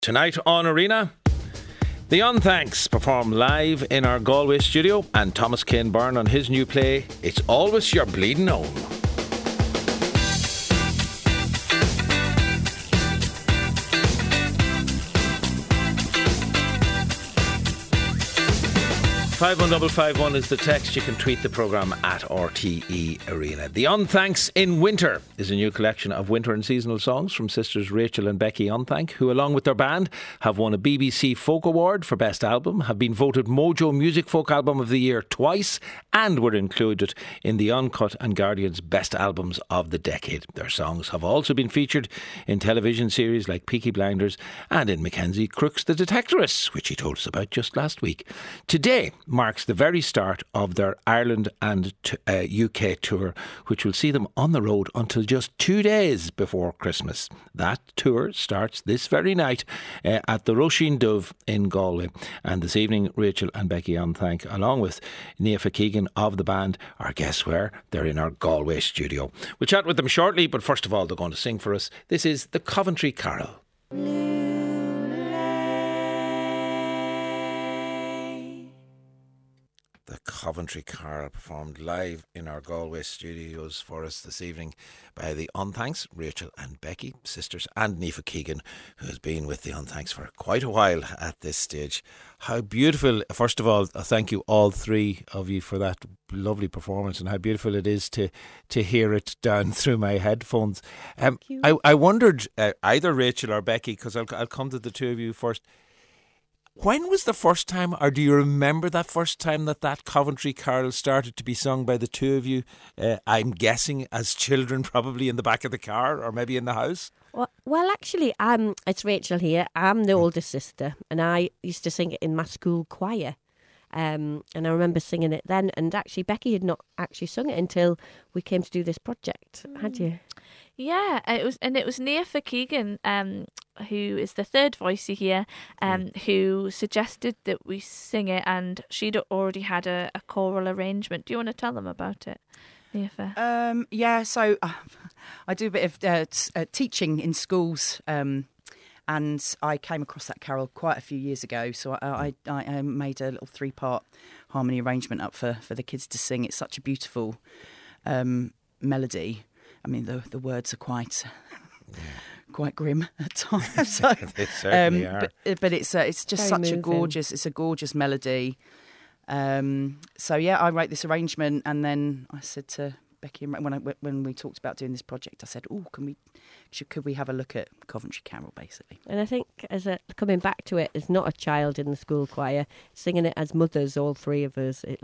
Tonight on Arena, the Unthanks perform live in our Galway studio, and Thomas Kane Byrne on his new play, It's Always Your Bleeding Own. 51551 is the text. You can tweet the programme at RTE Arena. The Unthanks in Winter is a new collection of winter and seasonal songs from sisters Rachel and Becky Unthank, who along with their band have won a BBC Folk Award for Best Album, have been voted Mojo Music Folk Album of the Year twice, and were included in the Uncut and Guardian's Best Albums of the Decade. Their songs have also been featured in television series like Peaky Blinders and in Mackenzie Crook's The Detectorists, which he told us about just last week. Today marks the very start of their Ireland and UK tour, which will see them on the road until just 2 days before Christmas. That tour starts this very night at the Roisin Dubh in Galway. And this evening, Rachel and Becky Unthank, along with Niamh Keegan of the band, are, guess where? They're in our Galway studio. We'll chat with them shortly, but first of all, they're going to sing for us. This is the Coventry Carol. The Coventry Carol performed live in our Galway studios for us this evening by the Unthanks, Rachel and Becky, sisters, and Niamh Keegan, who has been with the Unthanks for quite a while at this stage. How beautiful, first of all, thank you all three of you for that lovely performance, and how beautiful it is to hear it down through my headphones. Thank you. I wondered, either Rachel or Becky, because I'll come to the two of you first. When was the first time, or do you remember that first time that Coventry Carol started to be sung by the two of you? I'm guessing as children, probably in the back of the car or maybe in the house. Well, actually, it's Rachel here. I'm the oldest sister, and I used to sing it in my school choir. And I remember singing it then. And actually, Becky had not actually sung it until we came to do this project. Had you? Yeah, it was Niamh Keegan, who is the third voice you hear, who suggested that we sing it, and she'd already had a choral arrangement. Do you want to tell them about it, Niamh? Yeah, so I do a bit of teaching in schools, and I came across that carol quite a few years ago. So I made a little 3-part harmony arrangement up for the kids to sing. It's such a beautiful melody. I mean, the words are quite grim at times. So, they certainly are. But it's just very such moving. a gorgeous melody. So yeah, I wrote this arrangement, and then I said to Becky, when we talked about doing this project, I said, "Oh, could we have a look at Coventry Carol, basically?" And I think, coming back to it, as not a child in the school choir, singing it as mothers, all three of us, it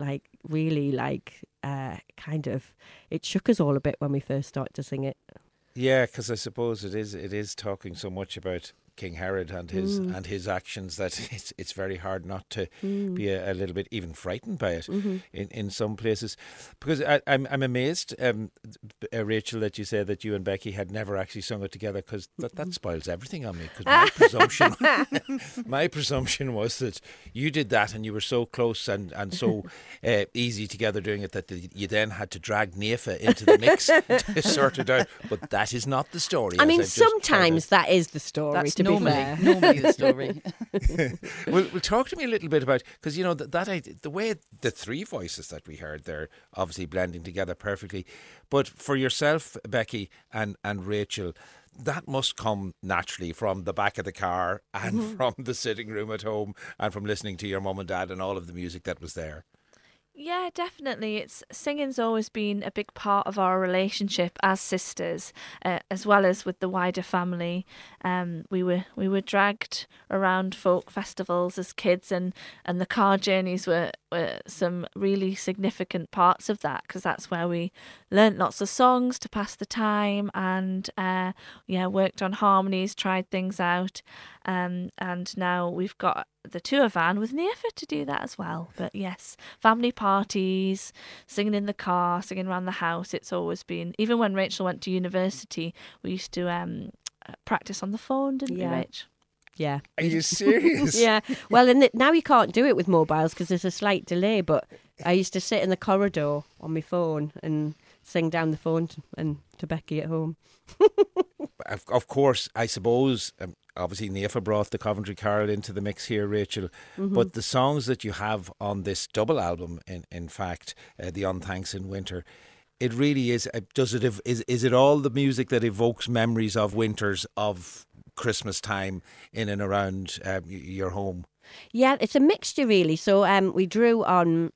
it shook us all a bit when we first started to sing it. Yeah, because I suppose it is talking so much about King Herod and his actions that it's very hard not to be a little bit even frightened by it in some places. Because I'm amazed, Rachel, that you said that you and Becky had never actually sung it together, because that spoils everything on me. Because my presumption was that you did that and you were so close and so easy together doing it that you then had to drag Niamh into the mix to sort it out. But that is not the story. I mean, sometimes that is the story. That's to be fair. normally the story. Well, talk to me a little bit about, because you know the way the three voices that we heard there obviously blending together perfectly, but for yourself, Becky and Rachel, that must come naturally from the back of the car and from the sitting room at home and from listening to your mum and dad and all of the music that was there. Yeah, definitely. Singing's always been a big part of our relationship as sisters, as well as with the wider family. We were dragged around folk festivals as kids, and the car journeys were some really significant parts of that, because that's where we learnt lots of songs to pass the time, and worked on harmonies, tried things out, and now we've got the tour van with Niamh to do that as well. But yes, family parties, singing in the car, singing around the house. It's always been, even when Rachel went to university, we used to practice on the phone, didn't we, Rach? Yeah. Are you serious? Yeah. Well, now you can't do it with mobiles because there's a slight delay, but I used to sit in the corridor on my phone and sing down the phone to Becky at home. Of course, I suppose obviously Naofa brought the Coventry Carol into the mix here, Rachel, but the songs that you have on this double album, in fact, The Unthanks in Winter, it really is. Is it all the music that evokes memories of winters, of Christmas time in and around your home? Yeah, it's a mixture really. So we drew on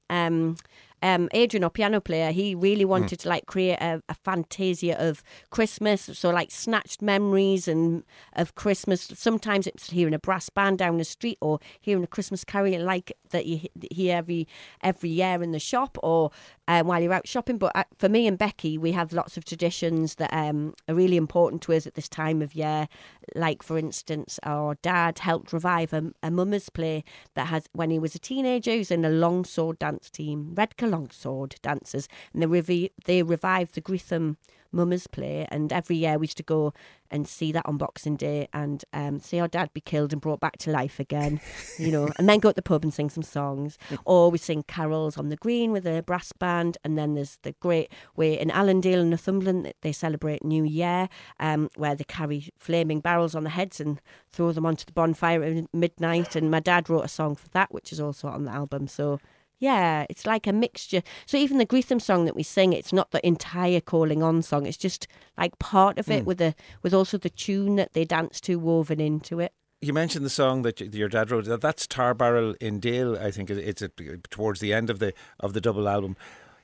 Adrian, our piano player. He really wanted to like create a fantasia of Christmas, so like snatched memories and of Christmas. Sometimes it's hearing a brass band down the street, or hearing a Christmas carol like that you hear every year in the shop, or while you're out shopping. But for me and Becky, we have lots of traditions that are really important to us at this time of year. Like, for instance, our dad helped revive a mummers play that has, when he was a teenager, he was in a longsword dance team, Redcar Longsword dancers, and they revived the Greetham mummers play, and every year we used to go and see that on Boxing Day and see our dad be killed and brought back to life again, and then go to the pub and sing some songs. Or we sing carols on the green with a brass band. And then there's the great way in Allendale and Northumberland, they celebrate New Year, where they carry flaming barrels on their heads and throw them onto the bonfire at midnight. And my dad wrote a song for that, which is also on the album. So yeah, it's like a mixture. So even the Greetham song that we sing, it's not the entire Calling On song. It's just like part of it with also the tune that they dance to woven into it. You mentioned the song that your dad wrote. That's Tar Barrel in Dale. I think it's towards the end of the double album.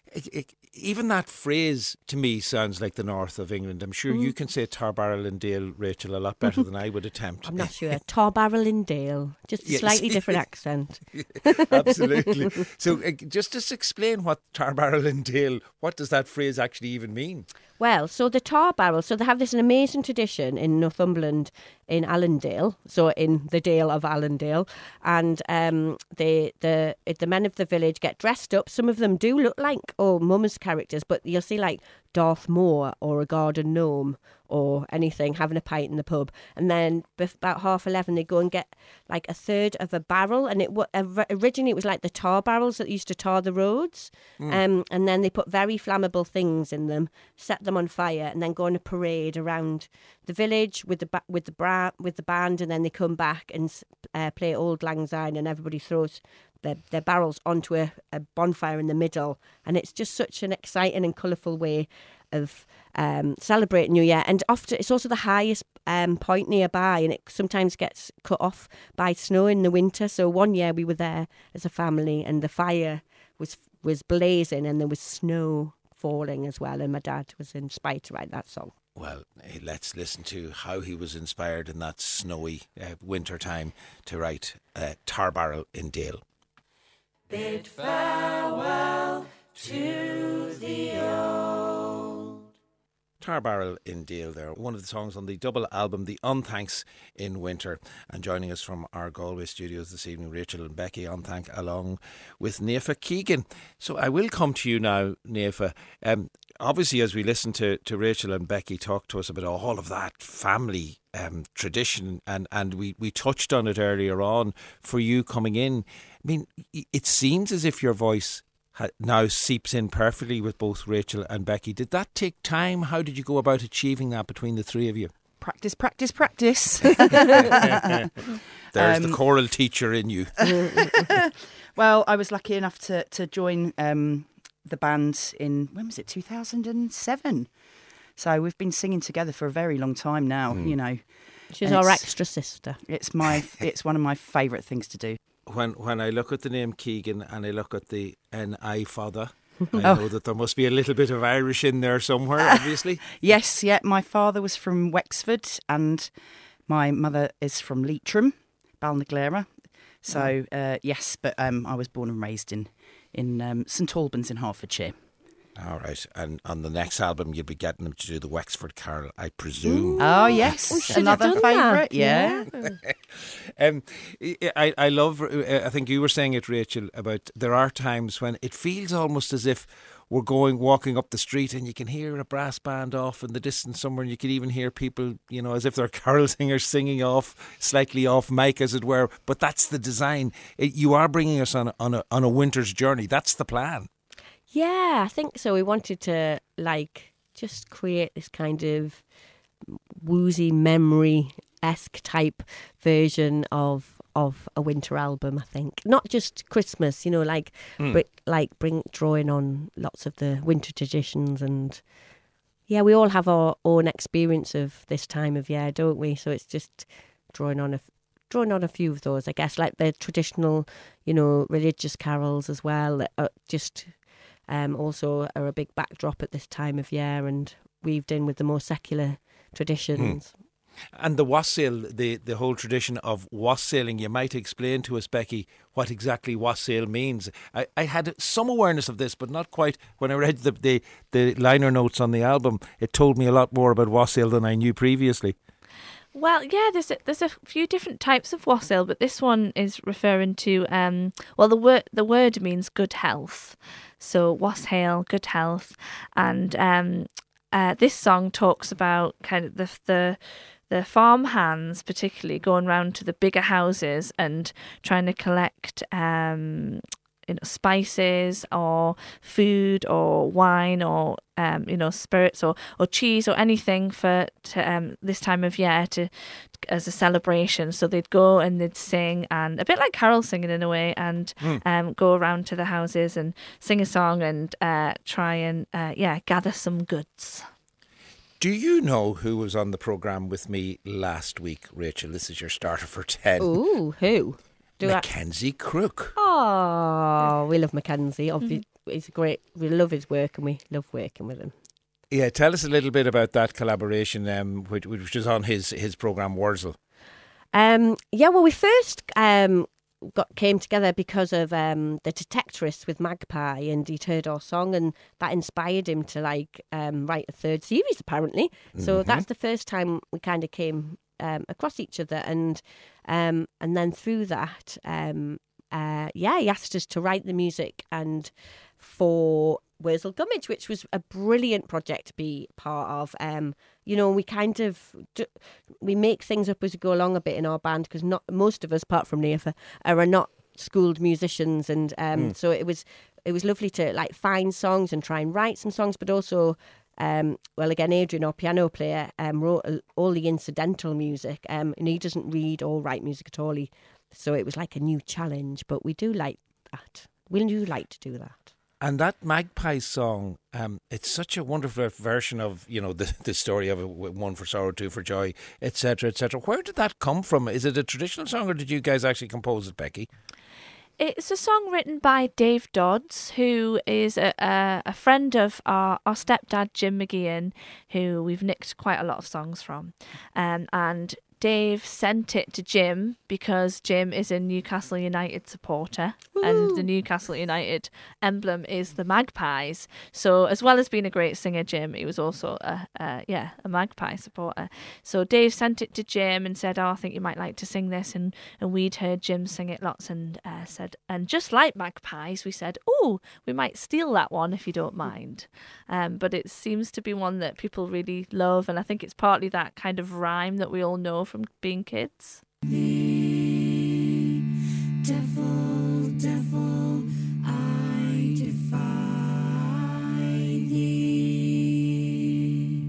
Even that phrase to me sounds like the north of England. I'm sure you can say Tar Barrel in Dale, Rachel, a lot better than I would attempt. I'm not sure. Tar Barrel in Dale, just a slightly different accent. Absolutely. So just explain what Tar Barrel in Dale, what does that phrase actually even mean? Well, so the tar barrel, so they have this amazing tradition in Northumberland, in Allendale, so in the Dale of Allendale, and the men of the village get dressed up. Some of them do look like mummers characters, but you'll see like Darth Moore or a garden gnome or anything having a pint in the pub, and then about 11:30 they go and get like a third of a barrel, and originally it was like the tar barrels that used to tar the roads, and then they put very flammable things in them, set them on fire, and then go on a parade around the village with the band, and then they come back and play Auld Lang Syne, and everybody throws their barrels onto a bonfire in the middle, and it's just such an exciting and colourful way of celebrating New Year. And often it's also the highest point nearby, and it sometimes gets cut off by snow in the winter. So one year we were there as a family, and the fire was blazing, and there was snow falling as well, and my dad was inspired to write that song. Well, let's listen to how he was inspired in that snowy winter time to write Tar Barrel in Dale. Bid farewell to the old. Tar Barrel in Dale there, one of the songs on the double album The Unthanks in Winter. And joining us from our Galway studios this evening, Rachel and Becky Unthank, along with Naofa Keegan. So I will come to you now, Naofa. Obviously, as we listen to Rachel and Becky talk to us about all of that family tradition, and we touched on it earlier on, for you coming in, I mean, it seems as if your voice now seeps in perfectly with both Rachel and Becky. Did that take time? How did you go about achieving that between the three of you? Practice, practice, practice. There's the choral teacher in you. Well, I was lucky enough to join the band in, when was it, 2007? So we've been singing together for a very long time now, She's our extra sister. It's one of my favourite things to do. When I look at the name Keegan and I look at the N.I. father, I know that there must be a little bit of Irish in there somewhere, obviously. Yes, yeah. My father was from Wexford and my mother is from Leitrim, Balnaglera. So, yes, but I was born and raised in St Albans in Hertfordshire. All right, and on the next album you'll be getting them to do the Wexford Carol, I presume. Oh yes, another favourite. Yeah. I love. I think you were saying it, Rachel, about there are times when it feels almost as if we're walking up the street and you can hear a brass band off in the distance somewhere, and you can even hear people, as if they're carol singers singing slightly off mic, as it were. But that's the design. You are bringing us on a winter's journey. That's the plan. Yeah, I think so. We wanted to just create this kind of woozy memory esque type version of a winter album. I think not just Christmas, like drawing on lots of the winter traditions, and yeah, we all have our own experience of this time of year, don't we? So it's just drawing on a few of those, I guess, like the traditional, religious carols as well, that are just also are a big backdrop at this time of year and weaved in with the more secular traditions. And the wassail, the whole tradition of wassailing, you might explain to us, Becky, what exactly wassail means. I had some awareness of this, but not quite. When I read the liner notes on the album, it told me a lot more about wassail than I knew previously. Well, yeah, there's a few different types of wassail, but this one is referring to the word means good health, so wassail, good health, and this song talks about kind of the farm hands, particularly going round to the bigger houses and trying to collect spices or food or wine or spirits or cheese or anything for this time of year as a celebration. So they'd go and they'd sing, and a bit like carol singing in a way, and go around to the houses and sing a song and try and gather some goods. Do you know who was on the programme with me last week, Rachel? This is your starter for 10. Ooh, who? Mackenzie Crook. Oh, we love Mackenzie. He's great. We love his work and we love working with him. Yeah, tell us a little bit about that collaboration, which was on his programme Wurzel. We first came together because of the Detectorists with Magpie, and he'd heard our song and that inspired him to write a third series apparently. So that's the first time we kind of came across each other, and then through that he asked us to write the music and for Wurzel Gummidge, which was a brilliant project to be part of. We kind of we make things up as we go along a bit in our band, because not most of us, apart from Neofa, are not schooled musicians, and so it was lovely to find songs and try and write some songs, but also again, Adrian, our piano player, wrote all the incidental music, and he doesn't read or write music at all. So it was like a new challenge, but we do like that. We do like to do that. And that Magpie song, it's such a wonderful version of, the story of one for sorrow, two for joy, etc., etc. Where did that come from? Is it a traditional song, or did you guys actually compose it, Becky? It's a song written by Dave Dodds, who is a friend of our stepdad, Jim McGeehan, who we've nicked quite a lot of songs from. And Dave sent it to Jim because Jim is a Newcastle United supporter. Woo! And the Newcastle United emblem is the Magpies. So as well as being a great singer, Jim, he was also a Magpie supporter. So Dave sent it to Jim and said, I think you might like to sing this. And we'd heard Jim sing it lots and said, and just like Magpies, we said, we might steal that one if you don't mind. But it seems to be one that people really love. And I think it's partly that kind of rhyme that we all know from being kids. Devil, devil, I defy thee.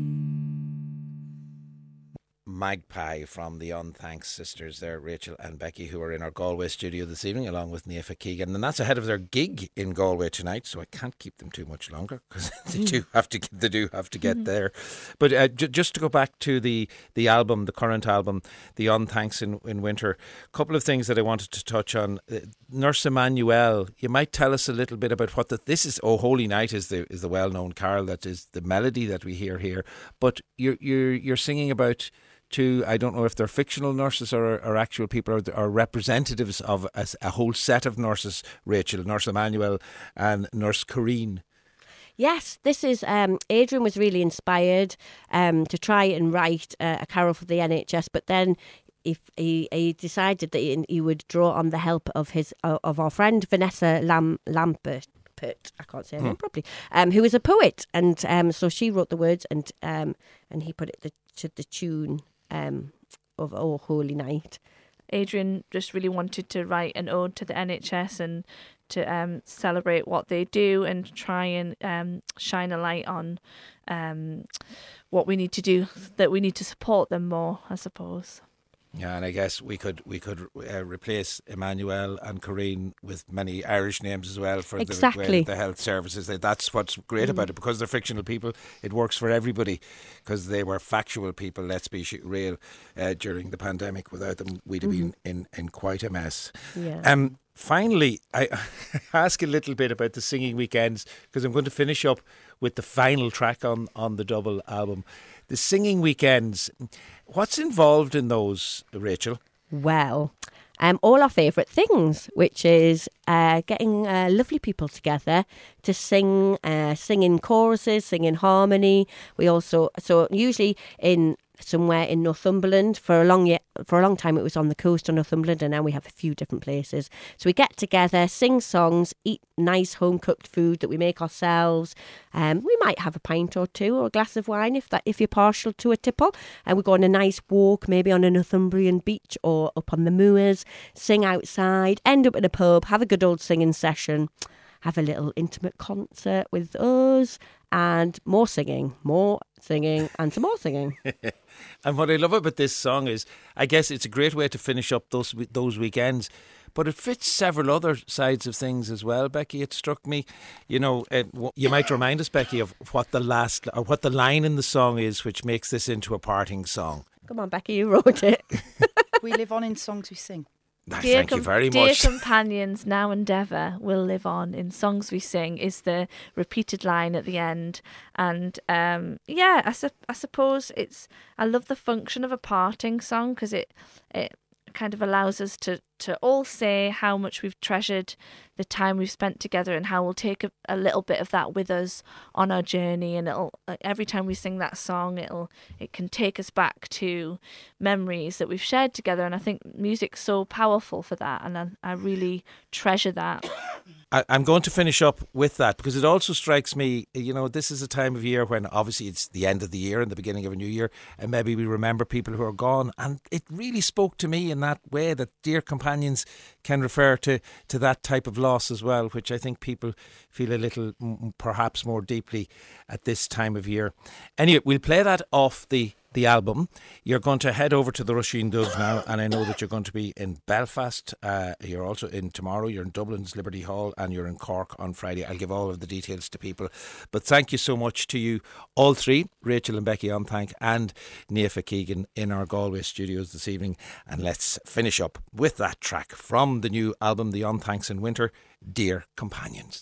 Magpie from the Unthanks sisters there, Rachel and Becky, who are in our Galway studio this evening along with Neofa Keegan, and that's ahead of their gig in Galway tonight, so I can't keep them too much longer because they do have to get there. But just to go back to the album, the current album, the Unthanks in Winter, a couple of things that I wanted to touch on. Nurse Emmanuel, you might tell us a little bit about what this is. Oh, Holy Night is the well known carol, that is the melody that we hear here, but you're singing about two, I don't know if they're fictional nurses or actual people or representatives of a whole set of nurses, Rachel, Nurse Emmanuel and Nurse Corrine. Yes, this is, Adrian was really inspired to try and write a carol for the NHS, but then he decided that he would draw on the help of our friend Vanessa Lampert. I can't say her name properly. Who is a poet, and so she wrote the words, and he put it to the tune of Oh Holy Night. Adrian just really wanted to write an ode to the NHS and to celebrate what they do and try and shine a light on what we need to do, that we need to support them more, I suppose. Yeah, and I guess we could replace Emmanuel and Corrine with many Irish names as well for Exactly. the health services. That's what's great about it, because they're fictional people. It works for everybody, because they were factual people. Let's be real. During the pandemic, without them, we'd have been in quite a mess. Yeah. Finally, I ask a little bit about the singing weekends, because I'm going to finish up with the final track on the double album. The singing weekends, what's involved in those, Rachel? Well, all our favourite things, which is getting lovely people together to sing in choruses, sing in harmony. We also, so usually somewhere in Northumberland. For a long time it was on the coast of Northumberland, and now we have a few different places. So we get together, sing songs, eat nice home cooked food that we make ourselves. We might have a pint or two or a glass of wine if you're partial to a tipple, and we go on a nice walk, maybe on a Northumbrian beach or up on the moors, sing outside, end up in a pub, have a good old singing session, have a little intimate concert with us, and more singing, and some more singing. And what I love about this song is, I guess it's a great way to finish up those weekends, but it fits several other sides of things as well, Becky. It struck me, you might remind us, Becky, of what the line in the song is, which makes this into a parting song. Come on, Becky, you wrote it. We live on in songs we sing. Thank you very Dear much. companions, now and ever will live on in songs we sing is the repeated line at the end. And I suppose I love the function of a parting song, because it kind of allows us to all say how much we've treasured the time we've spent together, and how we'll take a little bit of that with us on our journey. And every time we sing that song, it can take us back to memories that we've shared together. And I think music's so powerful for that, and I really treasure that. I'm going to finish up with that, because it also strikes me, this is a time of year when obviously it's the end of the year and the beginning of a new year, and maybe we remember people who are gone. And it really spoke to me in that way, that Dear Companions can refer to that type of loss as well, which I think people feel a little perhaps more deeply at this time of year. Anyway, we'll play that off the album. You're going to head over to the Rusheen Doves now, and I know that you're going to be in Belfast. You're also in tomorrow. You're in Dublin's Liberty Hall, and you're in Cork on Friday. I'll give all of the details to people. But thank you so much to you all three, Rachel and Becky Onthank and Niamh Keegan, in our Galway studios this evening. And let's finish up with that track from the new album, The Onthanks in Winter, Dear Companions.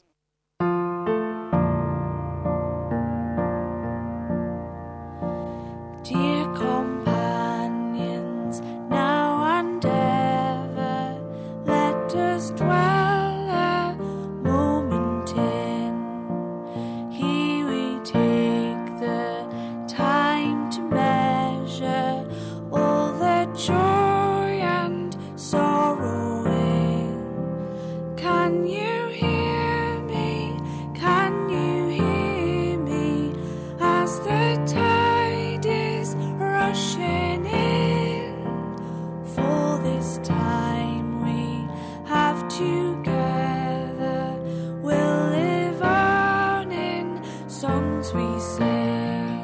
Dear companions, now and ever, let us dwell a moment in. Here we take the time to measure all the joy and sorrow in. Can you hear me? Can you hear me as the tide is rushing in? For this time we have together, we'll live on in songs we sing.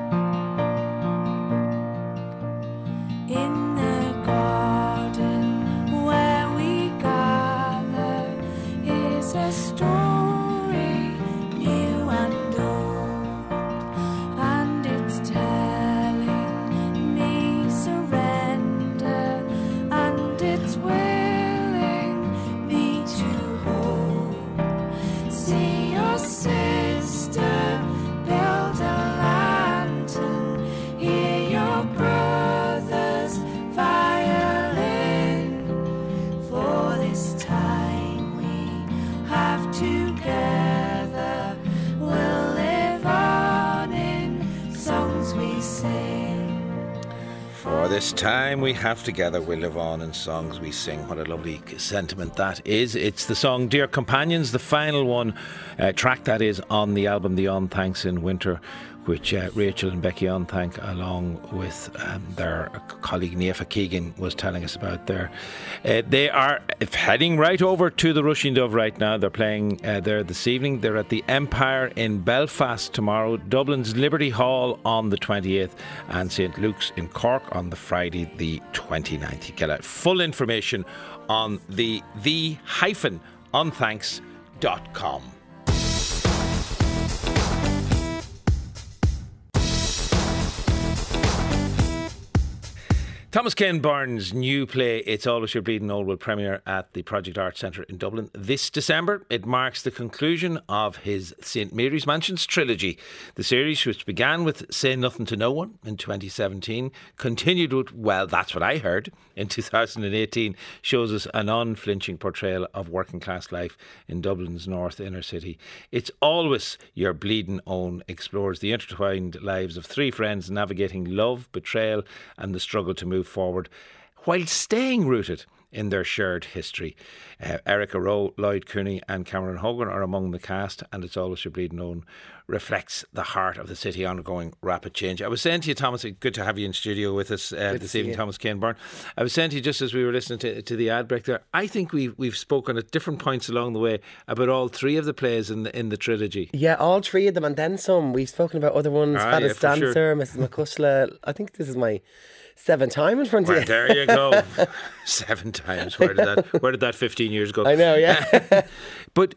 In the garden where we gather is a story new and old, and it's telling me surrender, and it's willing me to hold. See your sister build a lantern, hear your brother's violin. For this time we have together, we'll live on in songs we sing. For this time we have together, we'll live on in songs we sing. What a lovely sentiment that is. It's the song Dear Companions, the final one track that is on the album The Onthanks in Winter, which Rachel and Becky Onthank, along with their colleague Naofa Keegan, was telling us about there. They are heading right over to the Rushing Dove right now. They're playing there this evening. They're at the Empire in Belfast tomorrow, Dublin's Liberty Hall on the 28th, and St Luke's in Cork on the Friday the 29th. You get full information on the-onthanks.com. Thomas Ken Byrne's new play, It's Always Your Bleeding Old, will premiere at the Project Arts Centre in Dublin this December. It marks the conclusion of his St Mary's Mansions trilogy. The series, which began with Say Nothing to No One in 2017, continued with Well, That's What I Heard in 2018, shows us an unflinching portrayal of working class life in Dublin's north inner city. It's Always Your Bleeding Own explores the intertwined lives of three friends navigating love, betrayal and the struggle to move forward while staying rooted in their shared history. Erica Rowe, Lloyd Cooney and Cameron Hogan are among the cast, and It's Always Your Bleeding Own reflects the heart of the city undergoing rapid change. I was saying to you, Thomas, good to have you in studio with us this evening, Thomas Ken Byrne. I was saying to you just as we were listening to the ad break there, I think we've spoken at different points along the way about all three of the plays in the trilogy. Yeah, all three of them and then some. We've spoken about other ones, Faddis Dancer, sure. Mrs. McCushla. I think this is my 7th time in front of you. There you go. 7 times. Where did that 15 years go? I know, yeah. But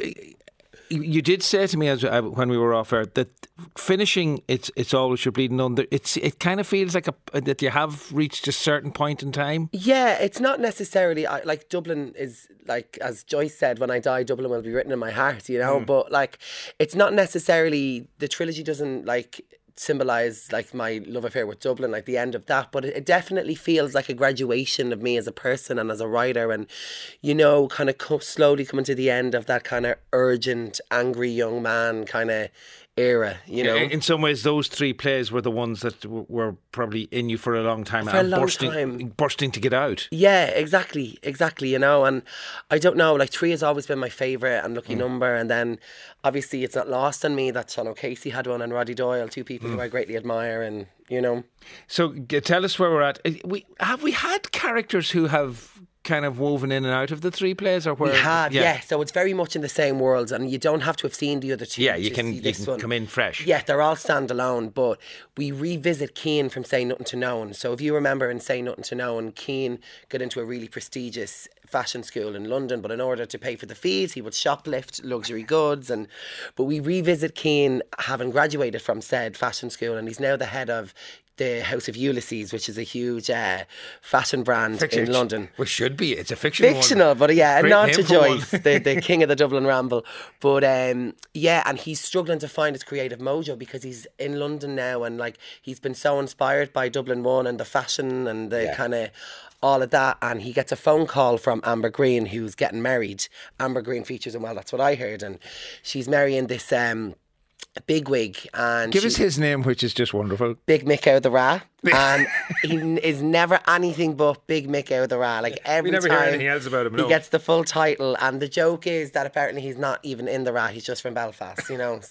you did say to me when we were off air that finishing It's Always Your Bleeding Own, it kind of feels like that you have reached a certain point in time. Yeah, it's not necessarily like Dublin is, like as Joyce said, when I die Dublin will be written in my heart, you know. But like it's not necessarily, the trilogy doesn't like symbolise like my love affair with Dublin, like the end of that, but it definitely feels like a graduation of me as a person and as a writer, and you know, kind of slowly coming to the end of that kind of urgent, angry young man kind of era, you know. In some ways, those three plays were the ones that were probably in you for a long time bursting to get out. Yeah, exactly, you know. And I don't know, like 3 has always been my favourite and lucky number, and then obviously it's not lost on me that Sean O'Casey had one and Roddy Doyle, two people who I greatly admire, and you know. So tell us where we're at. Have we had characters who have kind of woven in and out of the 3 plays, or where we have, yeah. So it's very much in the same worlds, and you don't have to have seen the other 2. Yeah, you can come in fresh. Yeah, they're all standalone, but we revisit Keane from Say Nothing to No One. So if you remember in Say Nothing to No One, Keane got into a really prestigious fashion school in London, but in order to pay for the fees he would shoplift luxury goods, but we revisit Keane having graduated from said fashion school, and he's now the head of the House of Ulysses, which is a huge fashion brand in London. Which should be. It's a fictional one. But yeah, not to Joyce, the king of the Dublin Ramble. But yeah, and he's struggling to find his creative mojo because he's in London now, and like he's been so inspired by Dublin One and the fashion and the kind of all of that, and he gets a phone call from Amber Green, who's getting married. Amber Green features in Well, That's What I Heard, and she's marrying this bigwig, and give us his name, which is just wonderful. Big Mick out the Ra. And he is never anything but Big Mick out the Ra. Like every we never time hear anything else about him. He gets the full title, and the joke is that apparently he's not even in the Ra. He's just from Belfast, you know.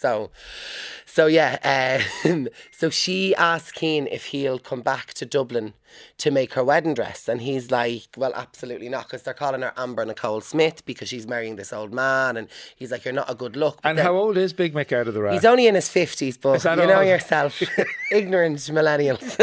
So yeah. So she asks Keane if he'll come back to Dublin to make her wedding dress, and he's like, well, absolutely not, because they're calling her Amber Nicole Smith because she's marrying this old man, and he's like, you're not a good look. But and how old is Big Mick out of the Ra? He's only in his 50s, but you know yourself, ignorant millennials.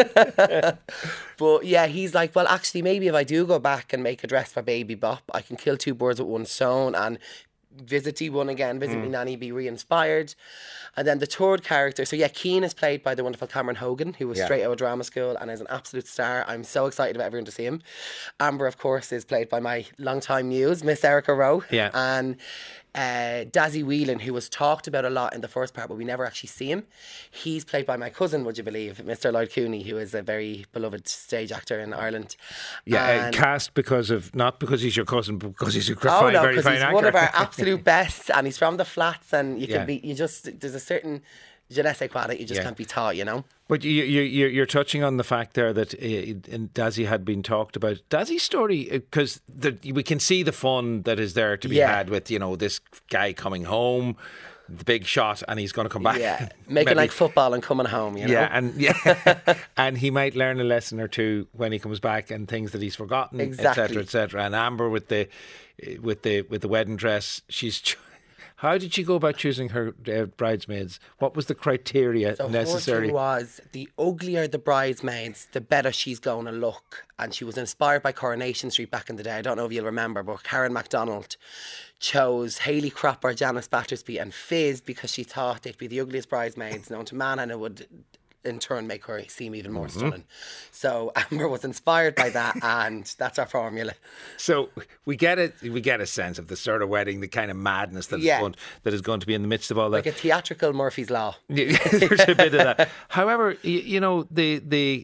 But yeah, he's like, well, actually, maybe if I do go back and make a dress for Baby Bop, I can kill 2 birds with one stone and visit T1 again, visit me nanny, be re-inspired. And then the third character, so yeah, Keane is played by the wonderful Cameron Hogan, who was straight out of drama school and is an absolute star. I'm so excited about everyone to see him. Amber, of course, is played by my longtime muse, Miss Erica Rowe. Yeah. And Dazzy Whelan, who was talked about a lot in the first part, but we never actually see him. He's played by my cousin, would you believe, Mr. Lloyd Cooney, who is a very beloved stage actor in Ireland. Yeah, cast not because he's your cousin, but because he's a very fine actor. He's one of our absolute best, and he's from the flats, and there's a certain je ne sais quoi that you just can't be taught, you know. But you're touching on the fact there that Dazzy had been talked about. Dazzy's story, because we can see the fun that is there to be had with, you know, this guy coming home, the big shot, and he's going to come back. Yeah, making like football and coming home. You know? Yeah, and he might learn a lesson or two when he comes back, and things that he's forgotten, etc., etc. And Amber with the wedding dress, how did she go about choosing her bridesmaids? What was the criteria necessary? Her thing was, the uglier the bridesmaids, the better she's going to look. And she was inspired by Coronation Street back in the day. I don't know if you'll remember, but Karen MacDonald chose Hayley Cropper, Janice Battersby and Fizz because she thought they'd be the ugliest bridesmaids known to man, and it would in turn make her seem even more stunning. So Amber was inspired by that, and that's our formula. So we get a sense of the sort of wedding, the kind of madness that is going to be in the midst of all that. Like a theatrical Murphy's Law. There's a bit of that. However, you know, the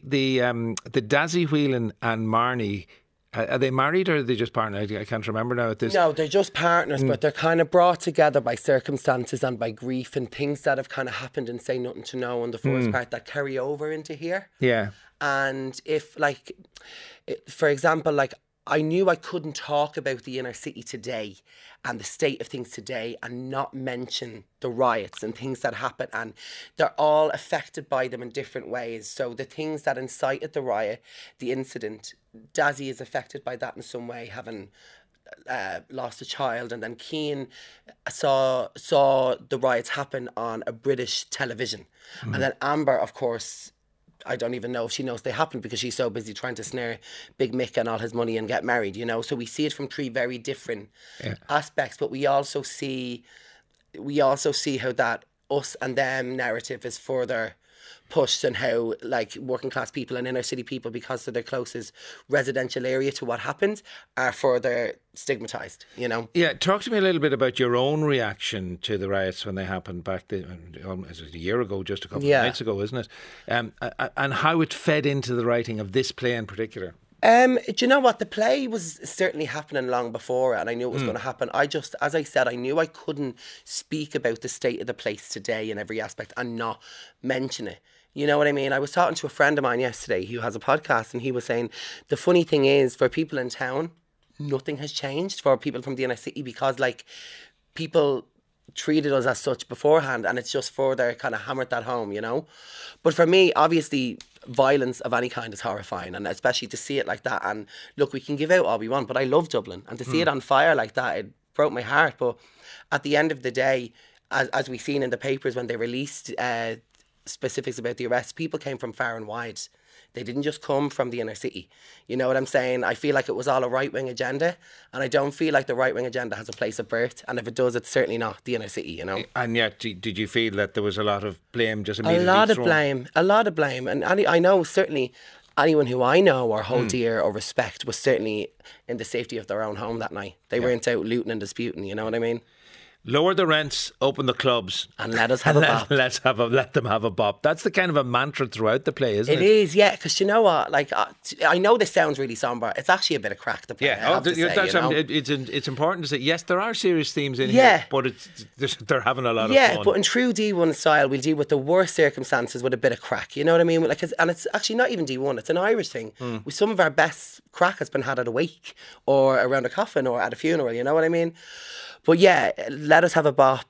Dazzy Whelan and Marnie, are they married or are they just partners? I can't remember now at this. No, they're just partners, but they're kind of brought together by circumstances and by grief and things that have kind of happened in Say Nothing to Know in the first part that carry over into here. Yeah. And if, like, for example, like, I knew I couldn't talk about the inner city today and the state of things today and not mention the riots and things that happen, and they're all affected by them in different ways. So the things that incited the riot, the incident, Dazzy is affected by that in some way, having lost a child, and then Cian saw the riots happen on a British television, and then Amber, of course, I don't even know if she knows they happened because she's so busy trying to snare Big Mick and all his money and get married, you know. So we see it from three very different aspects, but we also see how that us and them narrative is further pushed, and how, like, working class people and inner city people, because of their closest residential area to what happened, are further stigmatised, you know. Yeah, talk to me a little bit about your own reaction to the riots when they happened back almost a year ago, just a couple of nights ago, isn't it? And how it fed into the writing of this play in particular. Do you know what? The play was certainly happening long before, and I knew it was going to happen. I just, as I said, I knew I couldn't speak about the state of the place today in every aspect and not mention it. You know what I mean? I was talking to a friend of mine yesterday who has a podcast, and he was saying the funny thing is, for people in town, nothing has changed for people from the inner city, because, like, people treated us as such beforehand, and it's just further kind of hammered that home, you know. But for me, obviously, violence of any kind is horrifying, and especially to see it like that. And look, we can give out all we want, but I love Dublin, and to see it on fire like that, it broke my heart. But at the end of the day, as we seen in the papers when they released specifics about the arrests, people came from far and wide. They didn't just come from the inner city. You know what I'm saying? I feel like it was all a right-wing agenda, and I don't feel like the right-wing agenda has a place of birth, and if it does, it's certainly not the inner city, you know? And yet, did you feel that there was a lot of blame just immediately A lot of blame. And I know, certainly, anyone who I know or hold dear or respect was certainly in the safety of their own home that night. They weren't out looting and disputing, you know what I mean? Lower the rents, open the clubs, and let us have a bop. Let them have a bop. That's the kind of a mantra throughout the play, isn't it? It is, yeah. Because you know what? Like, I know this sounds really somber. It's actually a bit of crack. The play. Yeah, it's important to say. Yes, there are serious themes in here, but they're having a lot of fun. Yeah, but in true D1 style, we'll deal with the worst circumstances with a bit of crack. You know what I mean? Like, and it's actually not even D1. It's an Irish thing. With some of our best crack has been had at a wake or around a coffin or at a funeral. You know what I mean? But yeah, let us have a bop.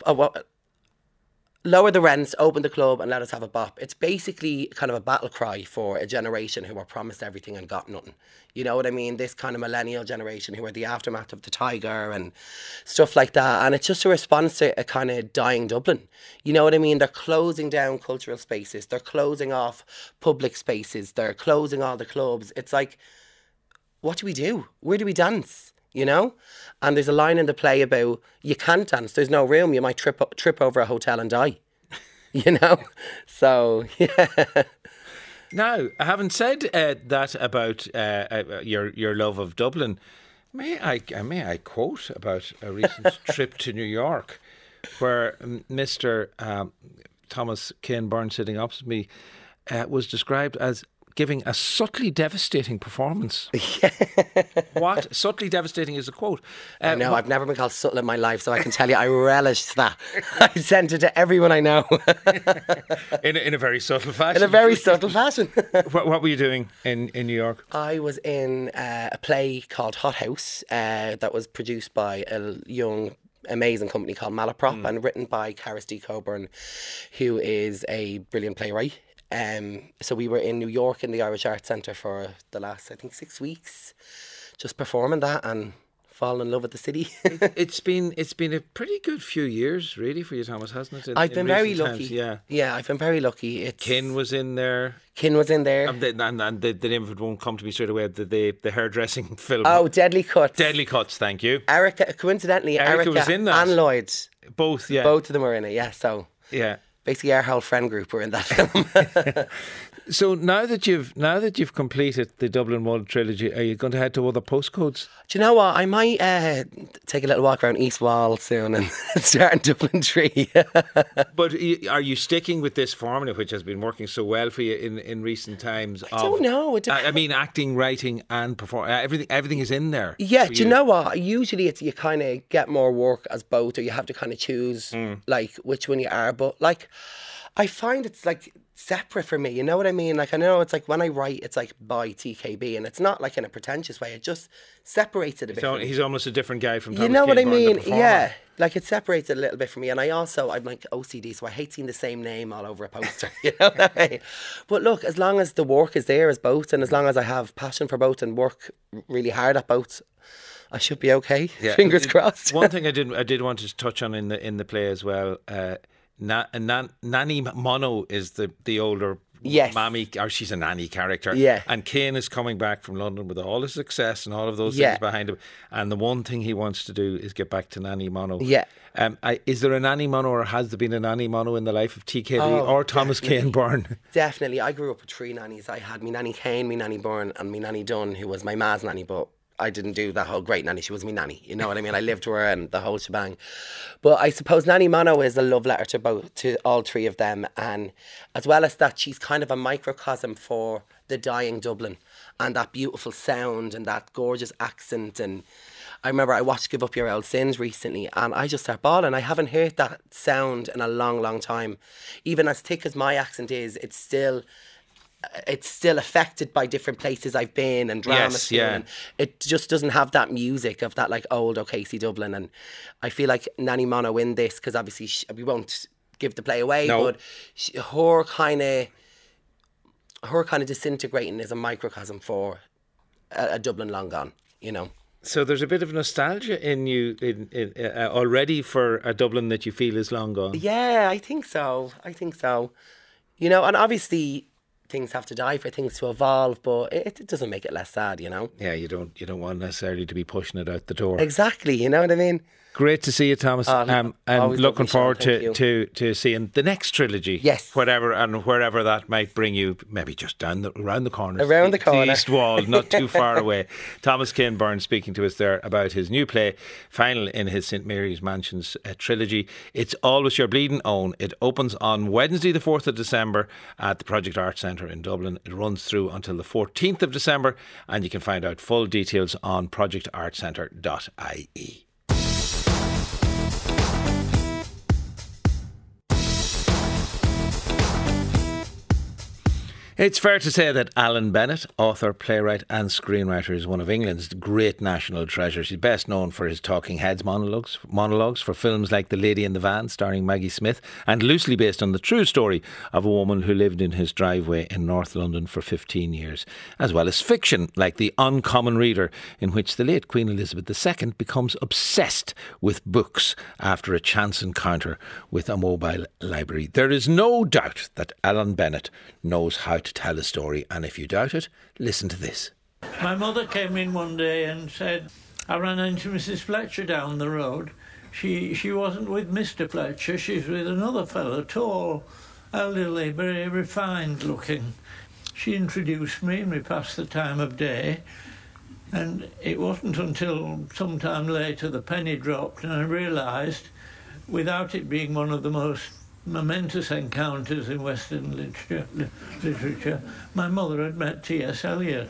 Lower the rents, open the club, and let us have a bop. It's basically kind of a battle cry for a generation who were promised everything and got nothing. You know what I mean? This kind of millennial generation who are the aftermath of the Tiger and stuff like that. And it's just a response to a kind of dying Dublin. You know what I mean? They're closing down cultural spaces. They're closing off public spaces. They're closing all the clubs. It's like, what do we do? Where do we dance? You know? And there's a line in the play about, you can't dance, there's no room, you might trip over a hotel and die. You know? So, yeah. Now, having said that about your love of Dublin, may I quote about a recent trip to New York where Mr. Thomas Kane Byrne, sitting opposite me, was described as giving a subtly devastating performance. What? Subtly devastating is a quote. No, I've never been called subtle in my life, so I can tell you I relished that. I sent it to everyone I know. in a very subtle fashion. In a very subtle fashion. What were you doing in New York? I was in a play called Hot House that was produced by a young amazing company called Malaprop, and written by Caris D. Coburn, who is a brilliant playwright. So we were in New York in the Irish Arts Centre for the last, I think, 6 weeks, just performing that and falling in love with the city. It's been a pretty good few years, really, for you, Thomas, hasn't it? I've been very lucky. Yeah, I've been very lucky. Kin was in there. And the name of it won't come to me straight away. The hairdressing film. Oh, Deadly Cuts. Deadly Cuts, thank you. Coincidentally, Erica was in that. and Lloyd. Both, yeah. Both of them were in it, yeah. So yeah. Basically, our whole friend group were in that film. So now that you've completed the Dublin Mud trilogy, are you going to head to other postcodes? Do you know what? I might take a little walk around East Wall soon and start in Dublin 3. But are you sticking with this formula, which has been working so well for you in recent times? I don't know. I mean, acting, writing, and performing. Everything is in there. Yeah. Do you know what? Usually, it's you kind of get more work as both, or you have to kind of choose like which one you are. But like, I find it's like separate for me, you know what I mean? Like, I know it's like when I write, it's like by TKB, and it's not like in a pretentious way. It just separates it a bit. So he's almost a different guy from Thomas You know what I Kilburn, mean? Yeah, like it separates it a little bit for me. And I'm like OCD, so I hate seeing the same name all over a poster. You know what I mean? But look, as long as the work is there as both, and as long as I have passion for both and work really hard at both, I should be okay. Yeah. Fingers crossed. One thing I did want to touch on in the play as well. Nanny Mono is the older mammy, or she's a nanny character. Yeah. And Kane is coming back from London with all his success and all of those things behind him. And the one thing he wants to do is get back to Nanny Mono. Yeah. Is there a Nanny Mono, or has there been a Nanny Mono in the life of TKB or Thomas Kane Byrne? Definitely. I grew up with 3 nannies. I had me Nanny Kane, me Nanny Byrne, and me Nanny Dunn, who was my ma's nanny, but I didn't do that whole great nanny. She was me nanny. You know what I mean? I lived with her and the whole shebang. But I suppose Nanny Mono is a love letter to all 3 of them. And as well as that, she's kind of a microcosm for the dying Dublin and that beautiful sound and that gorgeous accent. And I remember I watched Give Up Your Old Sins recently, and I just started bawling. I haven't heard that sound in a long, long time. Even as thick as my accent is, it's still affected by different places I've been and drama school, and it just doesn't have that music of that like old O'Casey Dublin. And I feel like Nanny Mono in this, because obviously we won't give the play away, but her kind of disintegrating is a microcosm for a Dublin long gone, you know. So there's a bit of nostalgia in you already for a Dublin that you feel is long gone. Yeah, I think so. You know, and obviously things have to die for things to evolve, but it doesn't make it less sad, you know. Yeah, you don't want necessarily to be pushing it out the door. Exactly, you know what I mean. Great to see you, Thomas. And looking forward to seeing the next trilogy. Yes. Wherever that might bring you, maybe just around the corner. Around the corner. The East Wall, not too far away. Thomas Kane Byrne speaking to us there about his new play, final in his St Mary's Mansions trilogy. It's Always Your Bleeding Own. It opens on Wednesday the 4th of December at the Project Arts Centre in Dublin. It runs through until the 14th of December, and you can find out full details on projectartcentre.ie. It's fair to say that Alan Bennett, author, playwright and screenwriter, is one of England's great national treasures. He's best known for his Talking Heads monologues for films like The Lady in the Van, starring Maggie Smith, and loosely based on the true story of a woman who lived in his driveway in North London for 15 years, as well as fiction like The Uncommon Reader, in which the late Queen Elizabeth II becomes obsessed with books after a chance encounter with a mobile library. There is no doubt that Alan Bennett knows how to tell a story, and if you doubt it, listen to this. My mother came in one day and said, I ran into Mrs. Fletcher down the road. She wasn't with Mr. Fletcher, she's with another fellow, tall, elderly, very refined looking. She introduced me and we passed the time of day, and it wasn't until some time later the penny dropped and I realised, without it being one of the most momentous encounters in Western literature, my mother had met T.S. Eliot.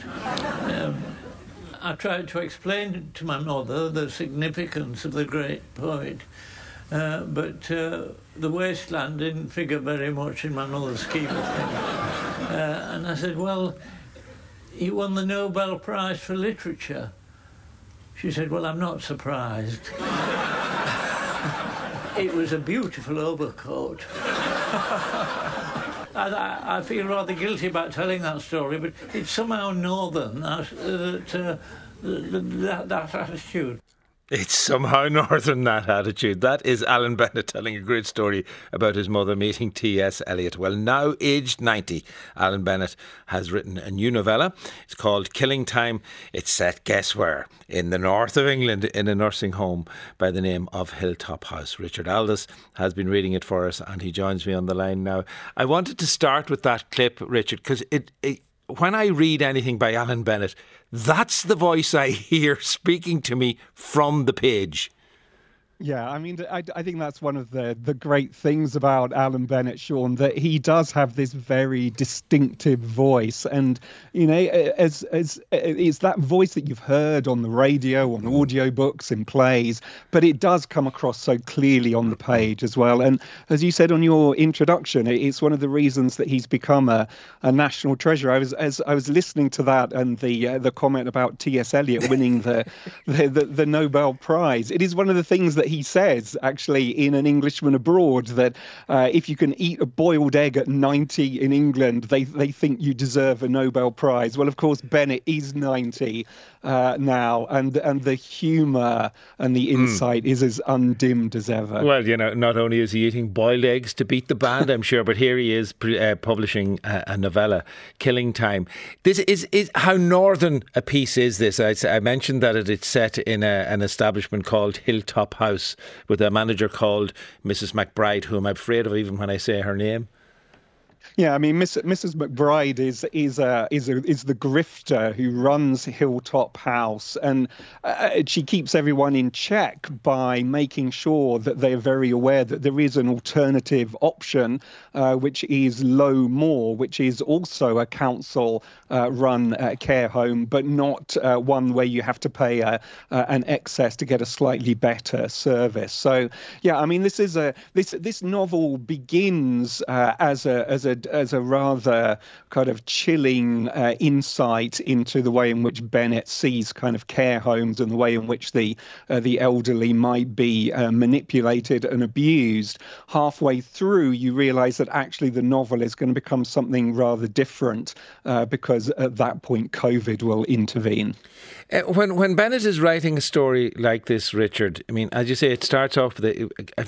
I tried to explain to my mother the significance of the great poet, but The Wasteland didn't figure very much in my mother's scheme of things. And I said, well, he won the Nobel Prize for Literature. She said, well, I'm not surprised. It was a beautiful overcoat. I feel rather guilty about telling that story, but it's somehow northern, that attitude. It's somehow northern, that attitude. That is Alan Bennett telling a great story about his mother meeting T.S. Eliot. Well, now aged 90, Alan Bennett has written a new novella. It's called Killing Time. It's set, guess where? In the north of England, in a nursing home by the name of Hilltop House. Richard Aldous has been reading it for us, and he joins me on the line now. I wanted to start with that clip, Richard, because when I read anything by Alan Bennett, that's the voice I hear speaking to me from the page. Yeah, I mean, I think that's one of the great things about Alan Bennett, Sean, that he does have this very distinctive voice. And, you know, as it's that voice that you've heard on the radio, on audiobooks, in plays, but it does come across so clearly on the page as well. And as you said on your introduction, it's one of the reasons that he's become a national treasure. I was listening to that and the comment about T.S. Eliot winning the Nobel Prize. It is one of the things that he says, actually, in An Englishman Abroad, that if you can eat a boiled egg at 90 in England, they think you deserve a Nobel Prize. Well, of course, Bennett is 90 now, and the humour and the insight is as undimmed as ever. Well, you know, not only is he eating boiled eggs to beat the band, I'm sure, but here he is publishing a novella, Killing Time. This is how northern a piece is this? I mentioned that it's set in an establishment called Hilltop House, with a manager called Mrs. McBride, whom I'm afraid of even when I say her name. Yeah, I mean, Mrs. McBride is the grifter who runs Hilltop House, and she keeps everyone in check by making sure that they're very aware that there is an alternative option, which is Low Moor, which is also a council-run care home, but not one where you have to pay an excess to get a slightly better service. So, yeah, I mean, this novel begins as a rather kind of chilling insight into the way in which Bennett sees kind of care homes and the way in which the elderly might be manipulated and abused. Halfway through, you realise that actually the novel is going to become something rather different because at that point COVID will intervene. When Bennett is writing a story like this, Richard, I mean, as you say, it starts off with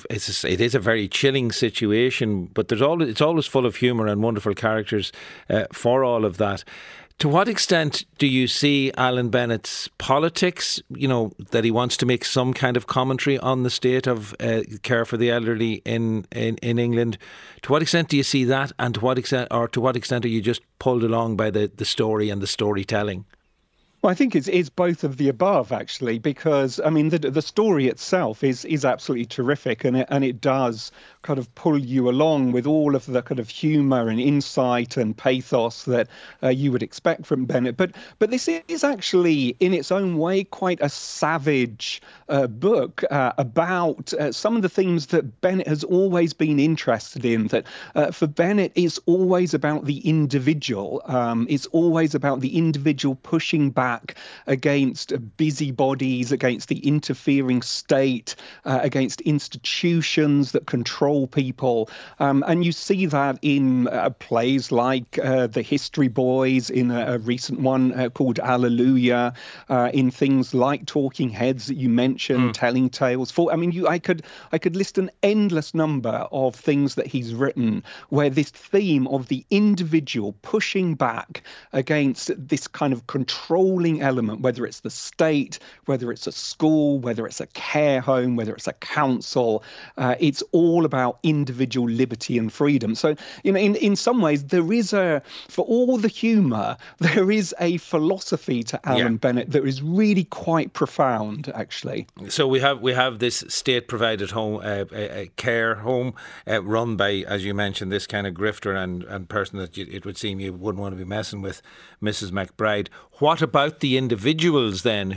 it is a very chilling situation, but it's always full of humour and wonderful characters for all of that. To what extent do you see Alan Bennett's politics, you know, that he wants to make some kind of commentary on the state of care for the elderly in England? To what extent do you see that, and to what extent are you just pulled along by the story and the storytelling? Well, I think it's both of the above, actually, because, I mean, the story itself is absolutely terrific, and it does kind of pull you along with all of the kind of humour and insight and pathos that you would expect from Bennett. But this is actually, in its own way, quite a savage book about some of the things that Bennett has always been interested in. That for Bennett, it's always about the individual. It's always about the individual pushing back against busybodies, against the interfering state, against institutions that control people. And you see that in plays like The History Boys, in a recent one called Alleluia, in things like Talking Heads that you mentioned, Telling Tales. I could list an endless number of things that he's written where this theme of the individual pushing back against this kind of controlling element, whether it's the state, whether it's a school, whether it's a care home, whether it's a council, it's all about individual liberty and freedom. So, you know, in some ways, there is for all the humour, there is a philosophy to Alan Bennett that is really quite profound, actually. So we have this state-provided home, a care home, run by, as you mentioned, this kind of grifter and person that it would seem you wouldn't want to be messing with, Mrs. McBride. What about the individuals then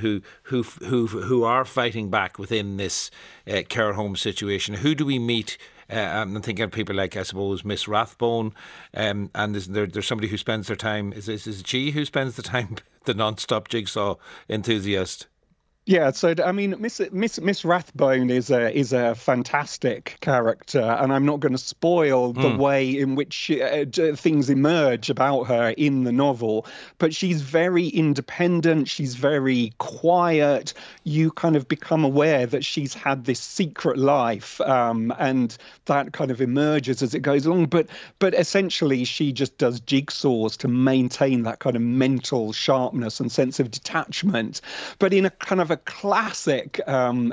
who are fighting back within this care home situation? Who do we meet? I'm thinking of people like, I suppose, Miss Rathbone, and there's somebody who spends their time. Is it she who spends the time, the non-stop jigsaw enthusiast? Yeah, so I mean, Miss Rathbone is a fantastic character, and I'm not going to spoil the way in which things emerge about her in the novel. But she's very independent. She's very quiet. You kind of become aware that she's had this secret life, and that kind of emerges as it goes along. But essentially, she just does jigsaws to maintain that kind of mental sharpness and sense of detachment, but in a kind of a classic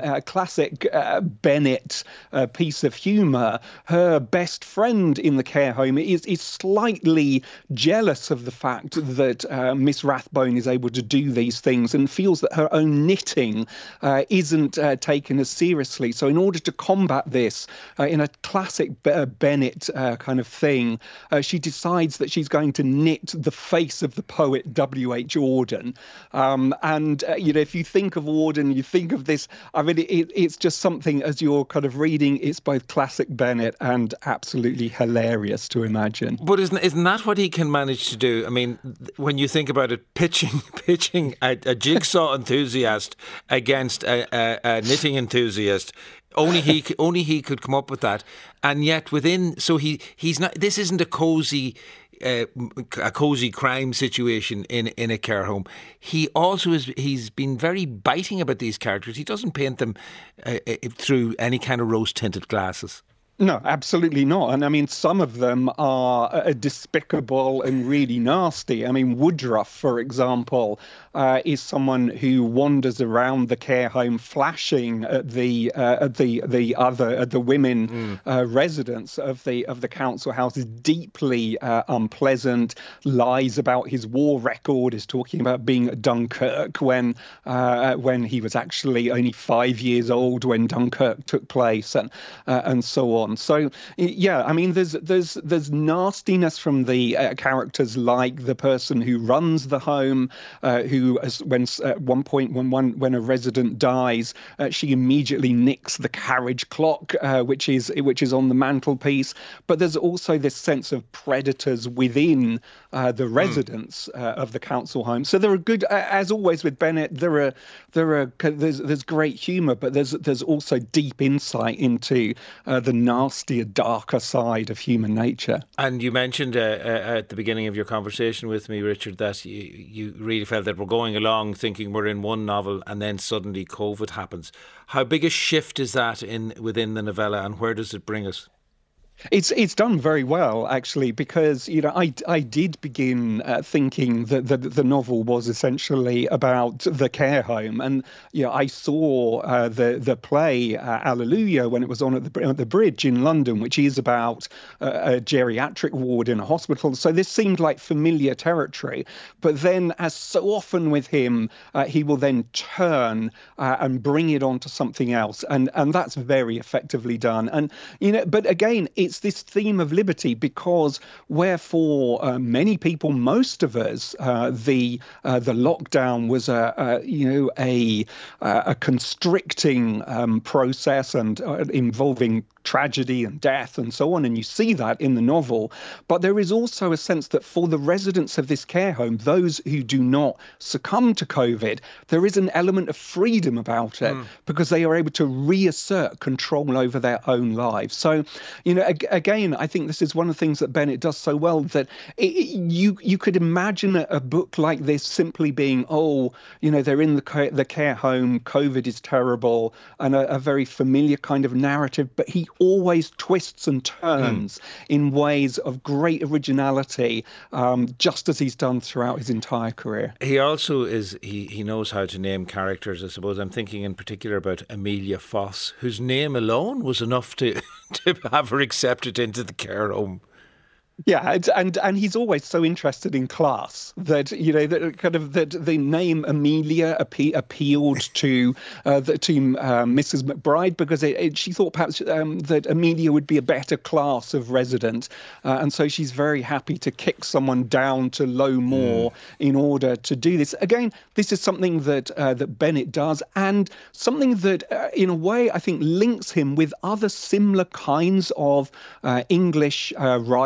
Bennett piece of humour. Her best friend in the care home is slightly jealous of the fact that Miss Rathbone is able to do these things and feels that her own knitting isn't taken as seriously. So in order to combat this, in a classic Bennett kind of thing, she decides that she's going to knit the face of the poet W.H. Auden. And if you think of Auden, you think of this, I mean, it's just something, as you're kind of reading, it's both classic Bennett and absolutely hilarious to imagine. But isn't that what he can manage to do? I mean, when you think about it, pitching a jigsaw enthusiast against a knitting enthusiast, only he could come up with that. And yet he's not, this isn't a cozy crime situation in a care home. He also he's been very biting about these characters. He doesn't paint them through any kind of rose-tinted glasses. No, absolutely not. And I mean, some of them are despicable and really nasty. I mean, Woodruff, for example, is someone who wanders around the care home flashing at the women residents of the council house, is deeply unpleasant, lies about his war record, is talking about being at Dunkirk when he was actually only 5 years old when Dunkirk took place, and so on. So yeah, I mean, there's nastiness from the characters, like the person who runs the home, who at one point when a resident dies, she immediately nicks the carriage clock, which is on the mantelpiece. But there's also this sense of predators within the residents of the council home. So there are good, as always with Bennett, there's great humour, but there's also deep insight into the nastier, darker side of human nature. And you mentioned at the beginning of your conversation with me, Richard, that you really felt that we're going along thinking we're in one novel and then suddenly COVID happens. How big a shift is that within the novella, and where does it bring us? It's done very well, actually, because I did begin thinking that the novel was essentially about the care home, and I saw the play Alleluia when it was on at the Bridge in London, which is about a geriatric ward in a hospital. So this seemed like familiar territory. But then, as so often with him, he will then turn and bring it on to something else, and that's very effectively done. And but again, it's this theme of liberty, because where for many people, most of us, the lockdown was a constricting process and involving tragedy and death and so on, and you see that in the novel. But there is also a sense that for the residents of this care home, those who do not succumb to COVID, there is an element of freedom about it, because they are able to reassert control over their own lives. So, again, I think this is one of the things that Bennett does so well, that you could imagine a book like this simply being, they're in the care home, COVID is terrible, and a very familiar kind of narrative, but he always twists and turns in ways of great originality, just as he's done throughout his entire career. He also he knows how to name characters. I suppose I'm thinking in particular about Amelia Foss, whose name alone was enough to have her accepted into the care home. Yeah, and he's always so interested in class that that the name Amelia appealed to Mrs. McBride, because she thought perhaps that Amelia would be a better class of resident, and so she's very happy to kick someone down to low moor in order to do this. Again, this is something that Bennett does, and something that in a way I think links him with other similar kinds of English writers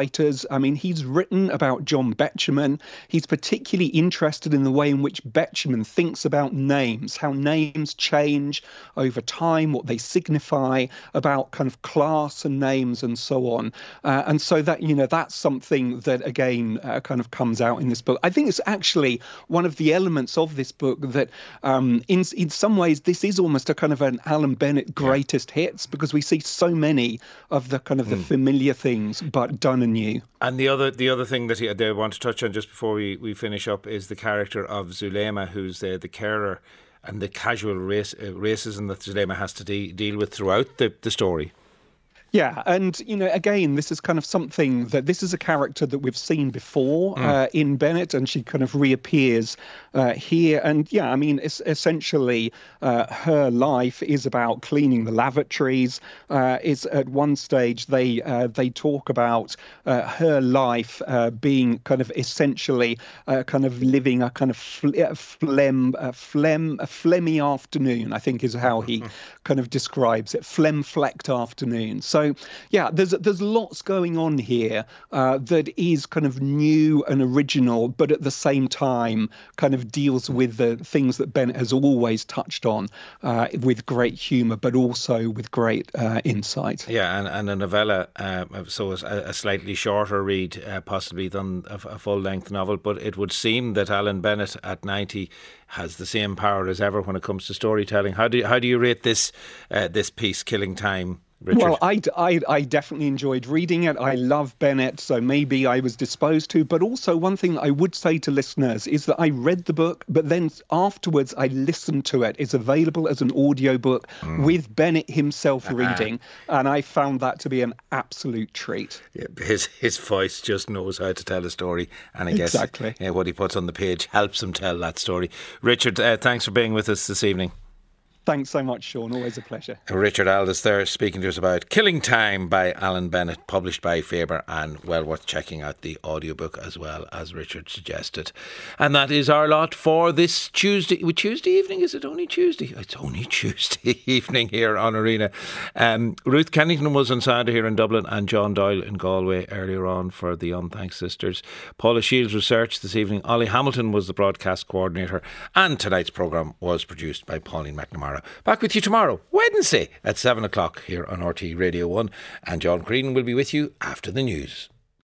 is, I mean, he's written about John Betjeman. He's particularly interested in the way in which Betjeman thinks about names, how names change over time, what they signify, about kind of class and names and so on. And so that, that's something that, again, kind of comes out in this book. I think it's actually one of the elements of this book that in some ways this is almost a kind of an Alan Bennett greatest hits, because we see so many of the kind of the familiar things but done anew. And the other thing that I want to touch on just before we finish up is the character of Zulema, who's the carer, and the casual racism that Zulema has to deal with throughout the story. Yeah, and, again, this is kind of something that this is a character that we've seen before in Bennett, and she kind of reappears here. And, yeah, I mean, essentially her life is about cleaning the lavatories. It's at one stage they talk about her life being kind of essentially kind of living a kind of phlegmy afternoon, I think is how he kind of describes it, phlegm-flecked afternoon. So, yeah, there's lots going on here that is kind of new and original, but at the same time kind of deals with the things that Bennett has always touched on with great humour, but also with great insight. Yeah, and a novella, so a slightly shorter read, possibly than a full-length novel, but it would seem that Alan Bennett at 90 has the same power as ever when it comes to storytelling. How do you rate this piece, Killing Time, Richard? Well, I definitely enjoyed reading it. I love Bennett, so maybe I was disposed to. But also one thing I would say to listeners is that I read the book, but then afterwards I listened to it. It's available as an audiobook with Bennett himself reading, and I found that to be an absolute treat. Yeah, his voice just knows how to tell a story, and I guess exactly. What he puts on the page helps him tell that story. Richard, thanks for being with us this evening. Thanks so much, Sean. Always a pleasure. Richard Aldous there speaking to us about Killing Time by Alan Bennett, published by Faber, and well worth checking out the audiobook as well, as Richard suggested. And that is our lot for this Tuesday evening. Is it only Tuesday? It's only Tuesday evening here on Arena. Ruth Kennington was on Saturday here in Dublin, and John Doyle in Galway earlier on for the Unthank Sisters. Paula Shields research this evening. Ollie Hamilton was the broadcast coordinator, and tonight's programme was produced by Pauline McNamara. Back with you tomorrow, Wednesday at 7 o'clock here on RTÉ Radio 1, and John Creedon will be with you after the news.